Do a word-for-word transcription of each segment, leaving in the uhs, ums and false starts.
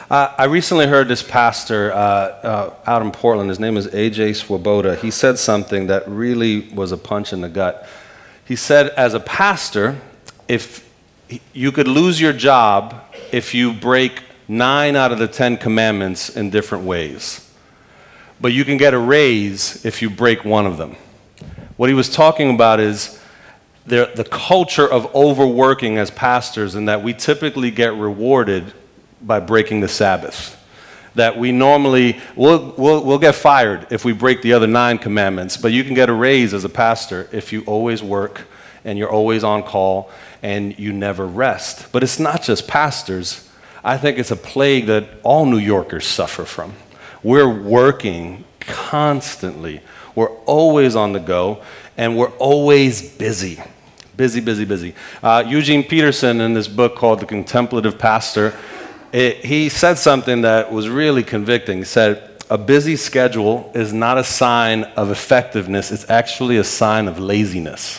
Uh, I recently heard this pastor uh, uh, out in Portland. His name is A J Swoboda. He said something that really was a punch in the gut. He said, as a pastor, if you could lose your job if you break nine out of the ten commandments in different ways, but you can get a raise if you break one of them. What he was talking about is the, the culture of overworking as pastors, and that we typically get rewarded by breaking the Sabbath. That we normally, we'll, we'll, we'll get fired if we break the other nine commandments, but you can get a raise as a pastor if you always work and you're always on call and you never rest. But it's not just pastors. I think it's a plague that all New Yorkers suffer from. We're working constantly. We're always on the go, and we're always busy. Busy, busy, busy. Uh, Eugene Peterson, in this book called The Contemplative Pastor, it, he said something that was really convicting. He said, a busy schedule is not a sign of effectiveness, it's actually a sign of laziness.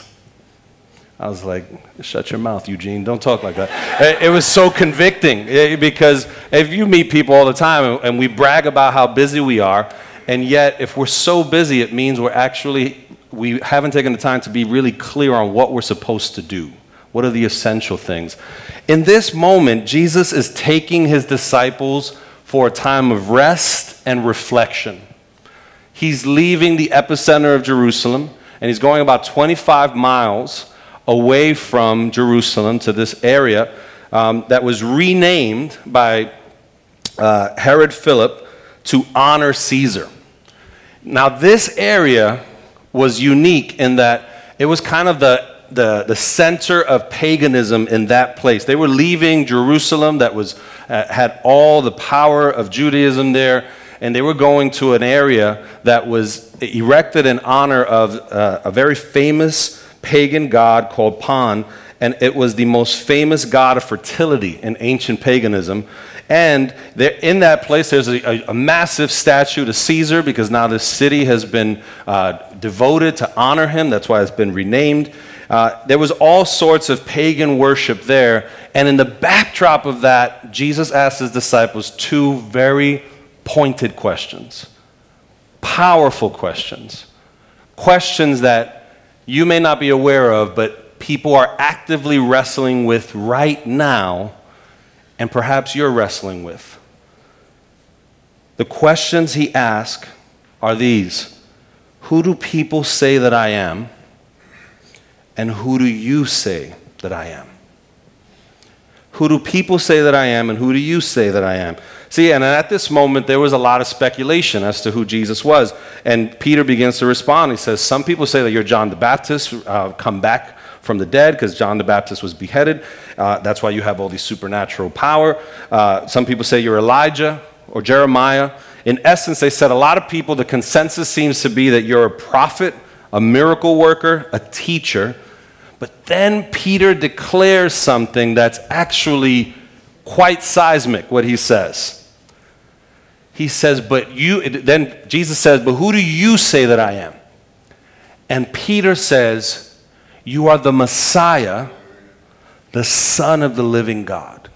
I was like, shut your mouth, Eugene, don't talk like that. It, it was so convicting, because if you meet people all the time and we brag about how busy we are, and yet if we're so busy, it means we're actually, we haven't taken the time to be really clear on what we're supposed to do. What are the essential things? In this moment, Jesus is taking his disciples for a time of rest and reflection. He's leaving the epicenter of Jerusalem, and he's going about twenty-five miles away from Jerusalem to this area um, that was renamed by uh, Herod Philip to honor Caesar. Now, this area was unique in that it was kind of the, the, the center of paganism in that place. They were leaving Jerusalem that was, uh, had all the power of Judaism there, and they were going to an area that was erected in honor of uh, a very famous pagan god called Pan, and it was the most famous god of fertility in ancient paganism. And there, in that place, there's a, a, a massive statue to Caesar, because now this city has been uh, devoted to honor him. That's why it's been renamed. Uh, there was all sorts of pagan worship there, and in the backdrop of that, Jesus asked his disciples two very pointed questions, powerful questions, questions that you may not be aware of, but people are actively wrestling with right now, and perhaps you're wrestling with. The questions he asked are these: who do people say that I am? And who do you say that I am? Who do people say that I am, and who do you say that I am? See, and at this moment, there was a lot of speculation as to who Jesus was. And Peter begins to respond. He says, some people say that you're John the Baptist, uh, come back from the dead, because John the Baptist was beheaded. Uh, that's why you have all these supernatural power. Uh, some people say you're Elijah or Jeremiah. In essence, they said a lot of people, the consensus seems to be that you're a prophet, a miracle worker, a teacher. But then Peter declares something that's actually quite seismic, what he says. He says, but you, then Jesus says, but who do you say that I am? And Peter says, you are the Messiah, the Son of the living God.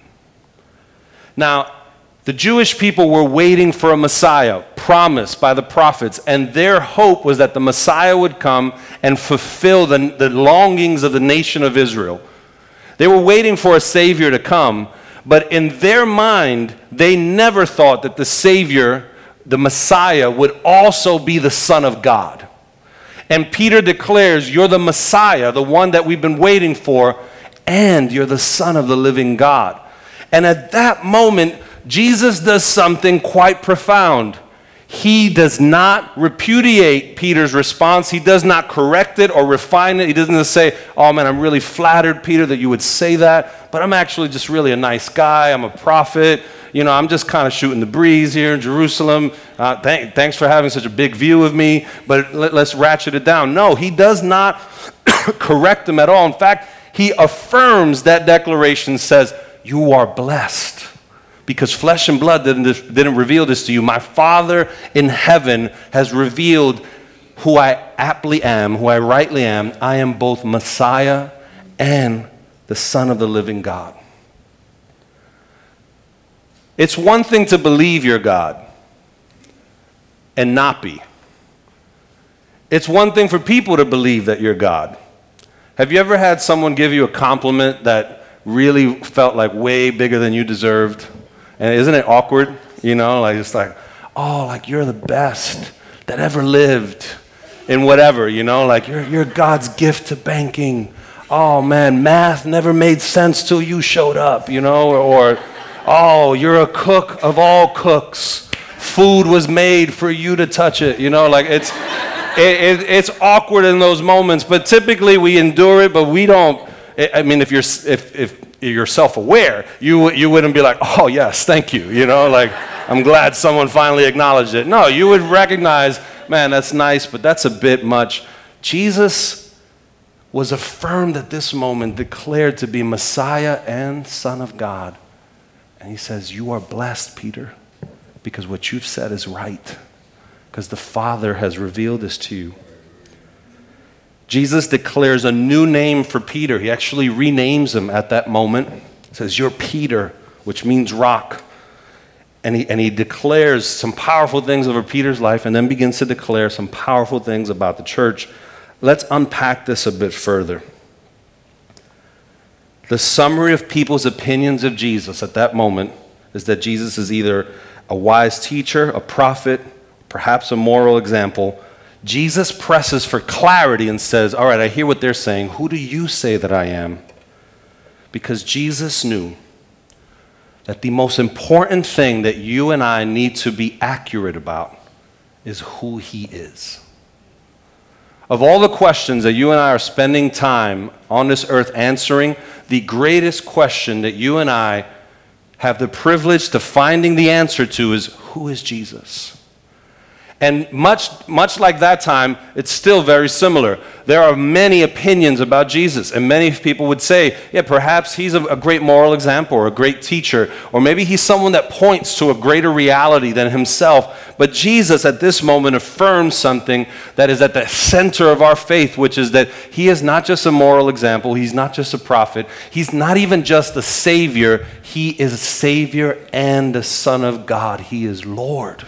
Now, the Jewish people were waiting for a Messiah promised by the prophets, and their hope was that the Messiah would come and fulfill the, the longings of the nation of Israel. They were waiting for a Savior to come, but in their mind, they never thought that the Savior, the Messiah, would also be the Son of God. And Peter declares, you're the Messiah, the one that we've been waiting for, and you're the Son of the living God. And at that moment, Jesus does something quite profound. He does not repudiate Peter's response. He does not correct it or refine it. He doesn't just say, oh man, I'm really flattered, Peter, that you would say that, but I'm actually just really a nice guy. I'm a prophet. You know, I'm just kind of shooting the breeze here in Jerusalem. Uh, th- thanks for having such a big view of me, but let, let's ratchet it down. No, he does not correct them at all. In fact, he affirms that declaration, says, you are blessed, because flesh and blood didn't, didn't reveal this to you. My Father in heaven has revealed who I aptly am, who I rightly am. I am both Messiah and the Son of the living God. It's one thing to believe you're God and not be. It's one thing for people to believe that you're God. Have you ever had someone give you a compliment that really felt like way bigger than you deserved? And isn't it awkward? You know, like it's like, oh, like you're the best that ever lived in whatever, you know, like you're, you're God's gift to banking. Oh man, math never made sense till you showed up, you know, or, oh, you're a cook of all cooks. Food was made for you to touch it, you know, like it's, it, it, it's awkward in those moments, but typically we endure it, but we don't, I mean, if you're, if, if you're self-aware, you, you wouldn't be like, oh yes, thank you, you know, like, I'm glad someone finally acknowledged it. No, you would recognize, man, that's nice, but that's a bit much. Jesus was affirmed at this moment, declared to be Messiah and Son of God. And he says, you are blessed, Peter, because what you've said is right, because the Father has revealed this to you. Jesus declares a new name for Peter. He actually renames him at that moment. He says, you're Peter, which means rock. And he, and he declares some powerful things over Peter's life and then begins to declare some powerful things about the church. Let's unpack this a bit further. The summary of people's opinions of Jesus at that moment is that Jesus is either a wise teacher, a prophet, perhaps a moral example. Jesus presses for clarity and says, all right, I hear what they're saying. Who do you say that I am? Because Jesus knew that the most important thing that you and I need to be accurate about is who he is. Of all the questions that you and I are spending time on this earth answering, the greatest question that you and I have the privilege to finding the answer to is, who is Jesus? And much, much like that time, it's still very similar. There are many opinions about Jesus, and many people would say, yeah, perhaps he's a, a great moral example or a great teacher, or maybe he's someone that points to a greater reality than himself. But Jesus at this moment affirms something that is at the center of our faith, which is that he is not just a moral example, he's not just a prophet, he's not even just a savior, he is a savior and the Son of God. He is Lord.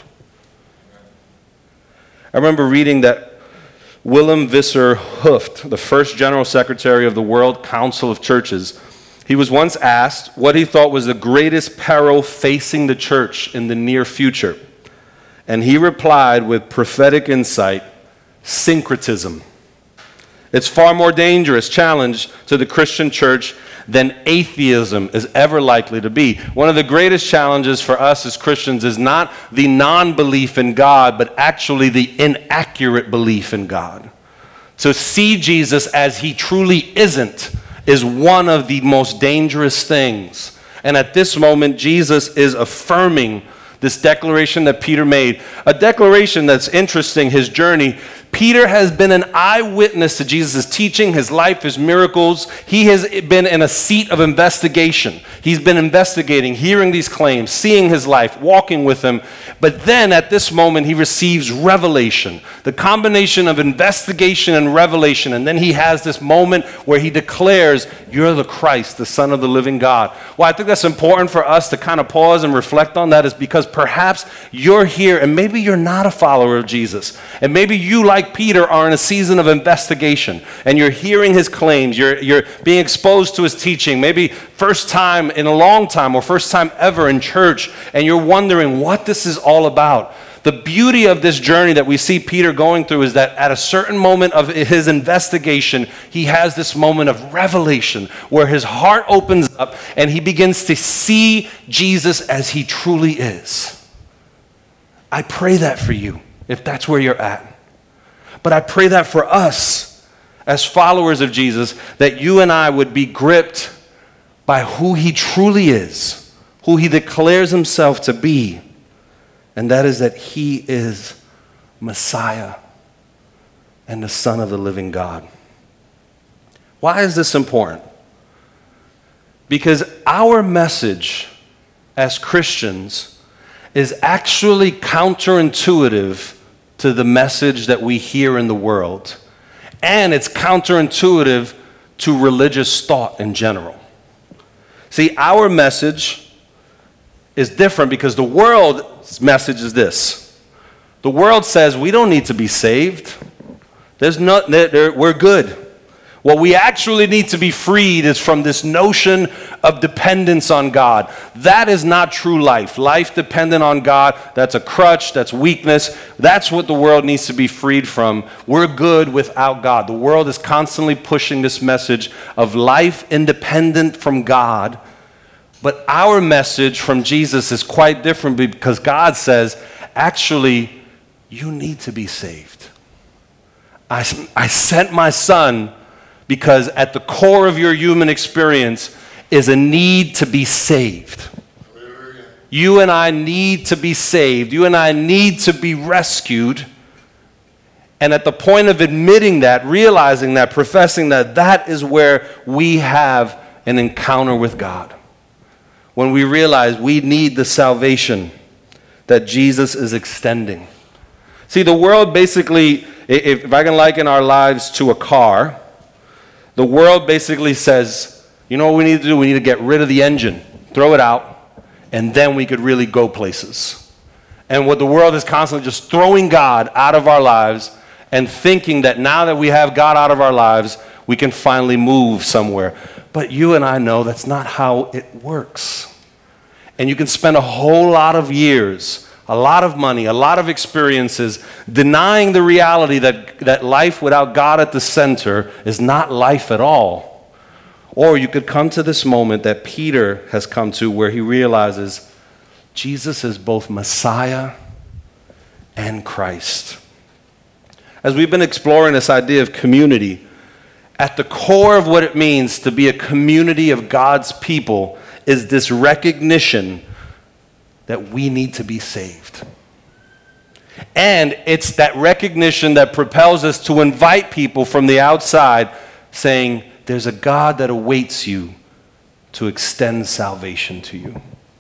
I remember reading that Willem Visser Hooft, the first general secretary of the World Council of Churches, he was once asked what he thought was the greatest peril facing the church in the near future. And he replied with prophetic insight, syncretism. It's far more dangerous challenge to the Christian church than atheism is ever likely to be. One of the greatest challenges for us as Christians is not the non-belief in God, but actually the inaccurate belief in God. To see Jesus as he truly isn't is one of the most dangerous things. And at this moment, Jesus is affirming this declaration that Peter made, a declaration that's interesting, his journey. Peter has been an eyewitness to Jesus' teaching, his life, his miracles. He has been in a seat of investigation. He's been investigating, hearing these claims, seeing his life, walking with him. But then at this moment, he receives revelation, the combination of investigation and revelation. And then he has this moment where he declares, you're the Christ, the Son of the living God. Well, I think that's important for us to kind of pause and reflect on that, is because perhaps you're here and maybe you're not a follower of Jesus. And maybe you, like Peter, are in a season of investigation and you're hearing his claims, you're, you're being exposed to his teaching, maybe first time in a long time or first time ever in church, and you're wondering what this is all about. The beauty of this journey that we see Peter going through is that at a certain moment of his investigation, he has this moment of revelation where his heart opens up and he begins to see Jesus as he truly is. I pray that for you, if that's where you're at. But I pray that for us as followers of Jesus, that you and I would be gripped by who he truly is, who he declares himself to be, and that is that he is Messiah and the Son of the living God. Why is this important? Because our message as Christians is actually counterintuitive to the message that we hear in the world. And it's counterintuitive to religious thought in general. See, our message is different because the world's message is this. The world says we don't need to be saved. There's no, there, there, we're good. What we actually need to be freed is from this notion of dependence on God. That is not true life. Life dependent on God, that's a crutch, that's weakness. That's what the world needs to be freed from. We're good without God. The world is constantly pushing this message of life independent from God. But our message from Jesus is quite different because God says, actually, you need to be saved. I, I sent my son because at the core of your human experience is a need to be saved. You and I need to be saved. You and I need to be rescued. And at the point of admitting that, realizing that, professing that, that is where we have an encounter with God. When we realize we need the salvation that Jesus is extending. See, the world basically, if, if I can liken our lives to a car, the world basically says, you know what we need to do? We need to get rid of the engine, throw it out, and then we could really go places. And what the world is constantly just throwing God out of our lives and thinking that now that we have God out of our lives, we can finally move somewhere. But you and I know that's not how it works. And you can spend a whole lot of years, a lot of money, a lot of experiences denying the reality that, that life without God at the center is not life at all. Or you could come to this moment that Peter has come to where he realizes Jesus is both Messiah and Christ. As we've been exploring this idea of community, at the core of what it means to be a community of God's people is this recognition that we need to be saved. And it's that recognition that propels us to invite people from the outside saying, there's a God that awaits you to extend salvation to you.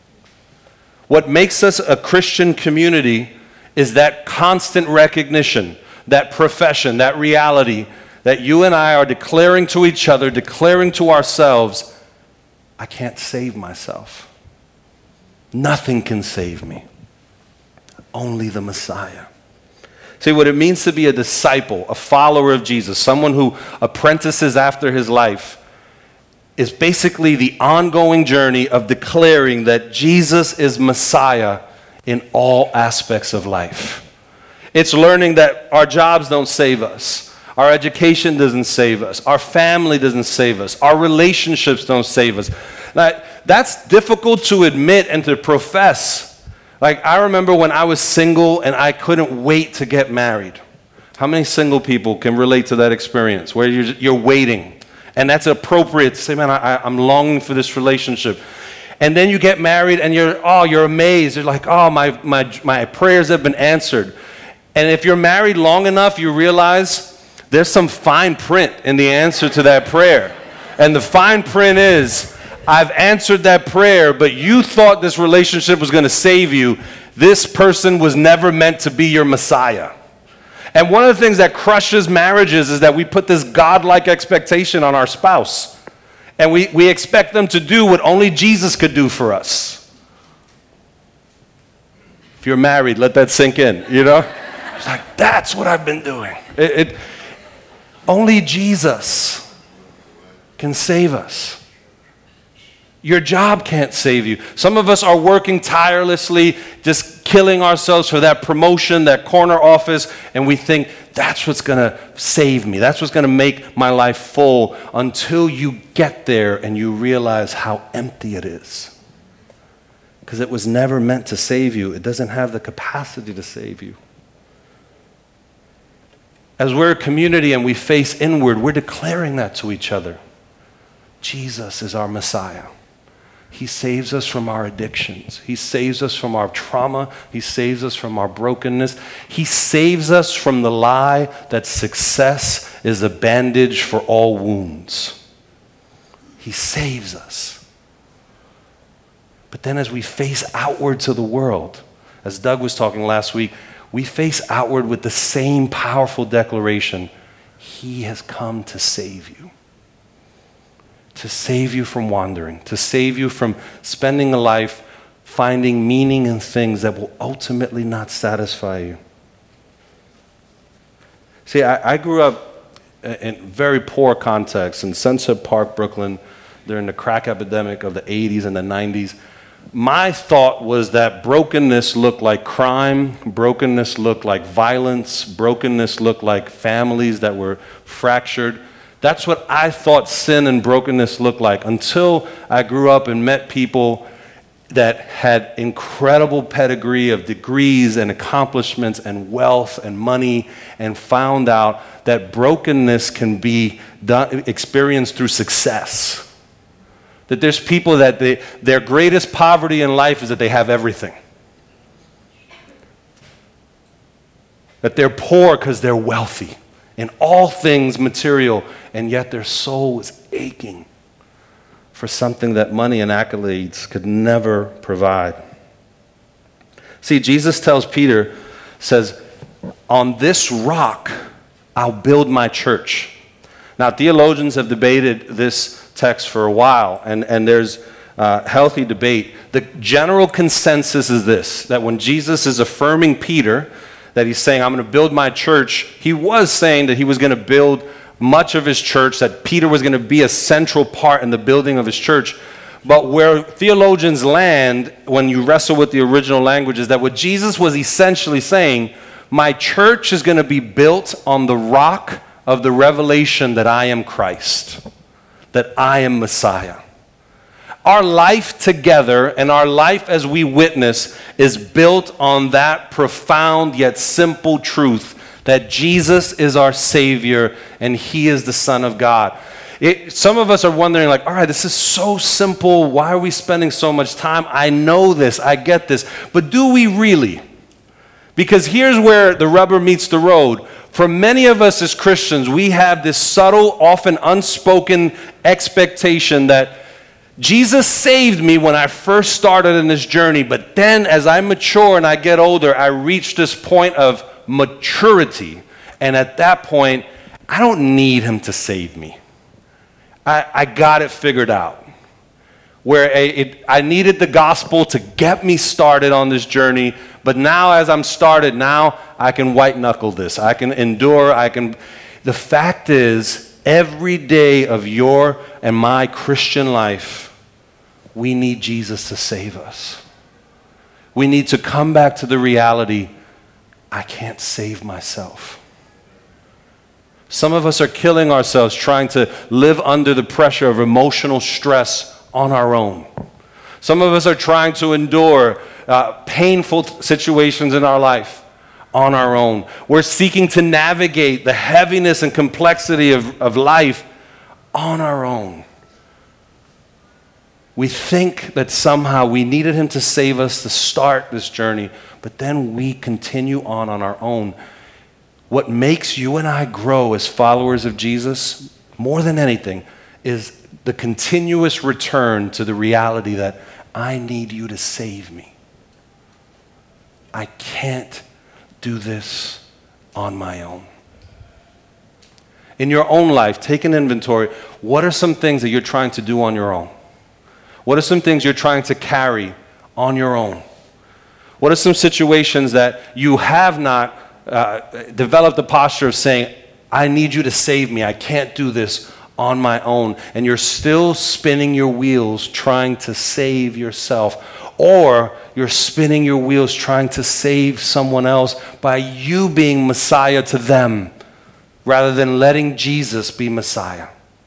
What makes us a Christian community is that constant recognition, that profession, that reality that you and I are declaring to each other, declaring to ourselves, I can't save myself. Nothing can save me. Only the Messiah. See, what it means to be a disciple, a follower of Jesus, someone who apprentices after his life, is basically the ongoing journey of declaring that Jesus is Messiah in all aspects of life. It's learning that our jobs don't save us. Our education doesn't save us. Our family doesn't save us. Our relationships don't save us. Now, that's difficult to admit and to profess. Like, I remember when I was single and I couldn't wait to get married. How many single people can relate to that experience where you're, you're waiting? And that's appropriate to say, man, I, I'm longing for this relationship. And then you get married and you're, oh, you're amazed. You're like, oh, my, my, my prayers have been answered. And if you're married long enough, you realize there's some fine print in the answer to that prayer. And the fine print is, I've answered that prayer, but you thought this relationship was going to save you. This person was never meant to be your Messiah. And one of the things that crushes marriages is that we put this godlike expectation on our spouse. And we, we expect them to do what only Jesus could do for us. If you're married, let that sink in, you know? It's like, that's what I've been doing. It, it, only Jesus can save us. Your job can't save you. Some of us are working tirelessly, just killing ourselves for that promotion, that corner office, and we think that's what's going to save me. That's what's going to make my life full, until you get there and you realize how empty it is. Because it was never meant to save you. It doesn't have the capacity to save you. As we're a community and we face inward, we're declaring that to each other. Jesus is our Messiah. He saves us from our addictions. He saves us from our trauma. He saves us from our brokenness. He saves us from the lie that success is a bandage for all wounds. He saves us. But then as we face outward to the world, as Doug was talking last week, we face outward with the same powerful declaration. He has come to save you. To save you from wandering. To save you from spending a life finding meaning in things that will ultimately not satisfy you. See, I, I grew up in very poor context in Sunset Park, Brooklyn, during the crack epidemic of the eighties and the nineties. My thought was that brokenness looked like crime, brokenness looked like violence, brokenness looked like families that were fractured. That's what I thought sin and brokenness looked like until I grew up and met people that had incredible pedigree of degrees and accomplishments and wealth and money, and found out that brokenness can be done, experienced through success. That there's people that they, their greatest poverty in life is that they have everything. That they're poor because they're wealthy in all things material, and yet their soul is aching for something that money and accolades could never provide. See, Jesus tells Peter, says, on this rock I'll build my church. Now, theologians have debated this text for a while, and, and there's uh, healthy debate. The general consensus is this, that when Jesus is affirming Peter, that he's saying, I'm going to build my church, he was saying that he was going to build much of his church, that Peter was going to be a central part in the building of his church. But where theologians land when you wrestle with the original language is that what Jesus was essentially saying, my church is going to be built on the rock of the revelation that I am Christ, that I am Messiah. Our life together and our life as we witness is built on that profound yet simple truth that Jesus is our Savior and He is the Son of God. It, some of us are wondering, like, all right, this is so simple. Why are we spending so much time? I know this, I get this. But do we really? Because here's where the rubber meets the road. For many of us as Christians, we have this subtle, often unspoken expectation that Jesus saved me when I first started in this journey, but then as I mature and I get older, I reach this point of maturity, and at that point, I don't need Him to save me. I, I got it figured out. Where a, it, I needed the gospel to get me started on this journey, but now as I'm started, now I can white knuckle this. I can endure, I can... The fact is, every day of your and my Christian life, we need Jesus to save us. We need to come back to the reality, I can't save myself. Some of us are killing ourselves trying to live under the pressure of emotional stress on our own. Some of us are trying to endure uh, painful situations in our life on our own. We're seeking to navigate the heaviness and complexity of, of life on our own. We think that somehow we needed Him to save us to start this journey, but then we continue on on our own. What makes you and I grow as followers of Jesus, more than anything, is the continuous return to the reality that I need you to save me. I can't do this on my own. In your own life, take an inventory. What are some things that you're trying to do on your own? What are some things you're trying to carry on your own? What are some situations that you have not uh, developed the posture of saying, I need you to save me. I can't do this on my own. And you're still spinning your wheels trying to save yourself. Or you're spinning your wheels trying to save someone else by you being Messiah to them rather than letting Jesus be Messiah.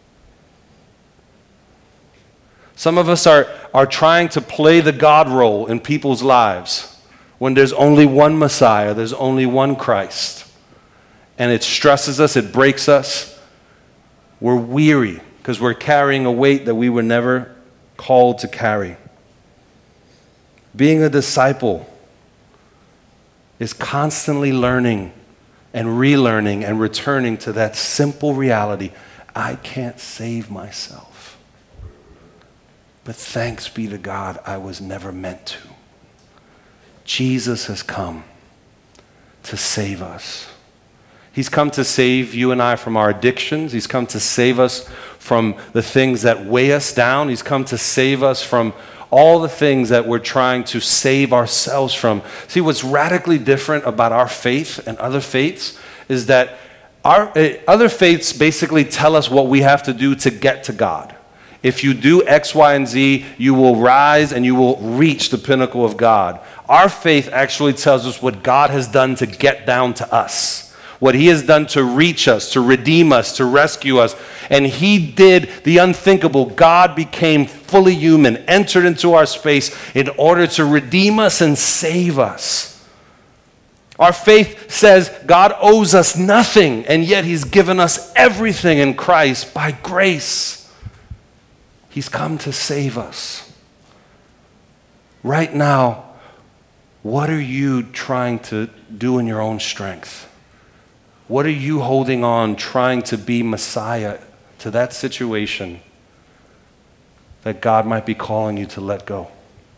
Some of us are, are trying to play the God role in people's lives when there's only one Messiah, there's only one Christ. And it stresses us, it breaks us. We're weary because we're carrying a weight that we were never called to carry. Being a disciple is constantly learning and relearning and returning to that simple reality. I can't save myself. But thanks be to God, I was never meant to. Jesus has come to save us. He's come to save you and I from our addictions. He's come to save us from the things that weigh us down. He's come to save us from all the things that we're trying to save ourselves from. See, what's radically different about our faith and other faiths is that our uh, other faiths basically tell us what we have to do to get to God. If you do X, Y, and Z, you will rise and you will reach the pinnacle of God. Our faith actually tells us what God has done to get down to us, what he has done to reach us, to redeem us, to rescue us. And he did the unthinkable. God became fully human, entered into our space in order to redeem us and save us. Our faith says God owes us nothing, and yet he's given us everything in Christ by grace. He's come to save us. Right now, what are you trying to do in your own strength? What are you holding on, trying to be Messiah to that situation that God might be calling you to let go?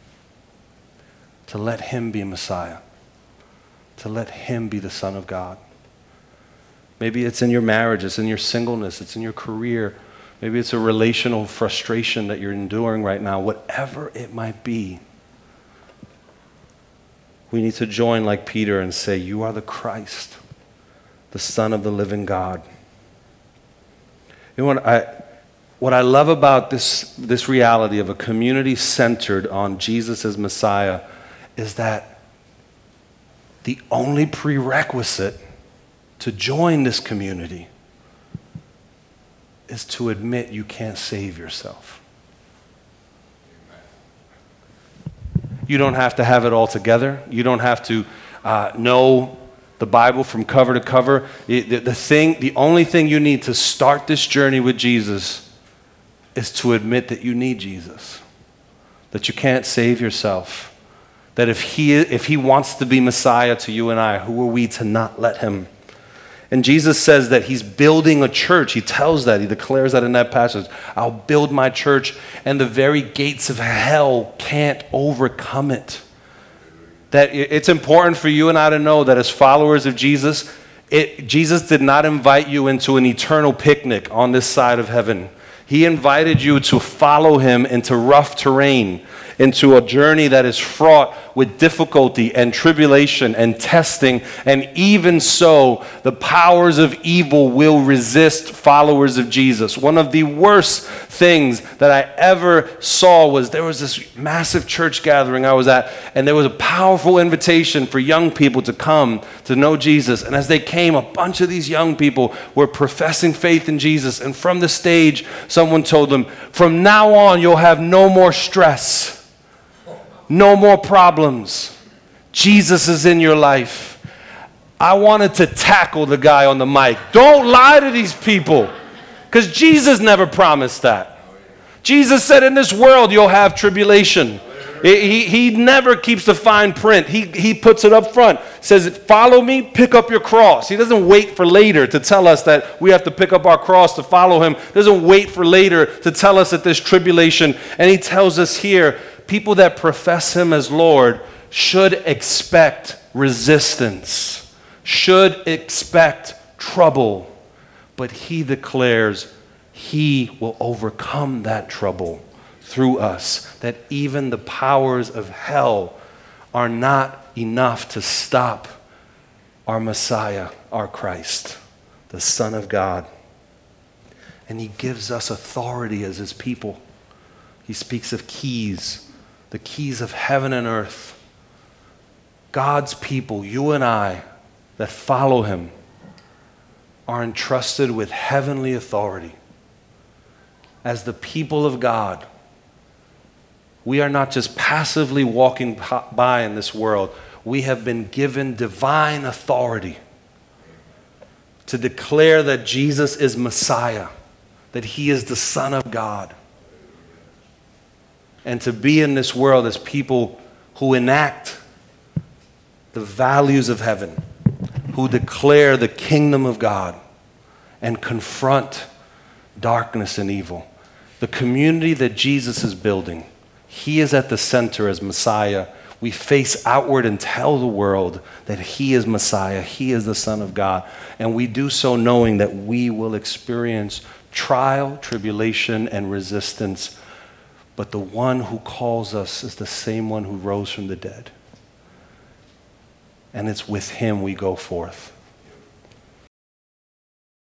To let him be Messiah. To let him be the Son of God. Maybe it's in your marriage, it's in your singleness, it's in your career. Maybe it's a relational frustration that you're enduring right now. Whatever it might be, we need to join like Peter and say, you are the Christ, the Son of the living God. You know what I, what I love about this, this reality of a community centered on Jesus as Messiah is that the only prerequisite to join this community is to admit you can't save yourself. You don't have to have it all together. You don't have to uh, know the Bible from cover to cover. The, the, the thing, the only thing you need to start this journey with Jesus is to admit that you need Jesus, that you can't save yourself, that if he, if he wants to be Messiah to you and I, who are we to not let him? And Jesus says that he's building a church. He tells that. He declares that in that passage. I'll build my church, and the very gates of hell can't overcome it. That it's important for you and I to know that as followers of Jesus, it, Jesus did not invite you into an eternal picnic on this side of heaven. He invited you to follow him into rough terrain, into a journey that is fraught with difficulty and tribulation and testing. And even so, the powers of evil will resist followers of Jesus. One of the worst things that I ever saw was there was this massive church gathering I was at, and there was a powerful invitation for young people to come to know Jesus. And as they came, a bunch of these young people were professing faith in Jesus. And from the stage, someone told them, from now on, you'll have no more stress. No more problems. Jesus is in your life. I wanted to tackle the guy on the mic. Don't lie to these people, because Jesus never promised that. Jesus said in this world you'll have tribulation. He, he never keeps the fine print. He, he puts it up front. Says, follow me, pick up your cross. He doesn't wait for later to tell us that we have to pick up our cross to follow him. He doesn't wait for later to tell us that there's tribulation. And he tells us here, people that profess him as Lord should expect resistance, should expect trouble. But he declares he will overcome that trouble through us, that even the powers of hell are not enough to stop our Messiah, our Christ, the Son of God. And he gives us authority as his people. He speaks of keys, the keys of heaven and earth. God's people, you and I, that follow him, are entrusted with heavenly authority. As the people of God, we are not just passively walking by in this world. We have been given divine authority to declare that Jesus is Messiah, that he is the Son of God. And to be in this world as people who enact the values of heaven, who declare the kingdom of God and confront darkness and evil. The community that Jesus is building, he is at the center as Messiah. We face outward and tell the world that he is Messiah, he is the Son of God. And we do so knowing that we will experience trial, tribulation, and resistance. but the one who calls us is the same one who rose from the dead. And it's with him we go forth.